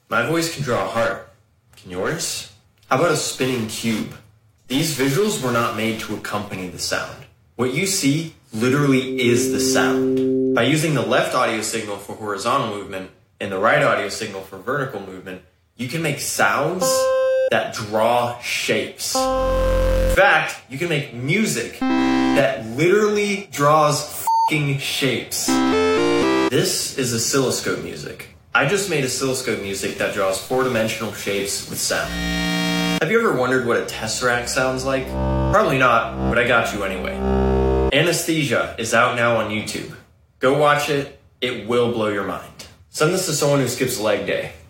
My voice can draw a heart. Can yours? How about a spinning cube? These visuals were not made to accompany the sound. What you see literally is the sound. By using the left audio signal for horizontal movement and the right audio signal for vertical movement, you can make sounds that draw shapes. In fact, you can make music that literally draws fucking shapes. This is oscilloscope music. I just made oscilloscope music that draws four-dimensional shapes with sound. Have you ever wondered what a tesseract sounds like? Probably not, but I got you anyway. Anesthesia is out now on YouTube. Go watch it. It will blow your mind. Send this to someone who skips leg day.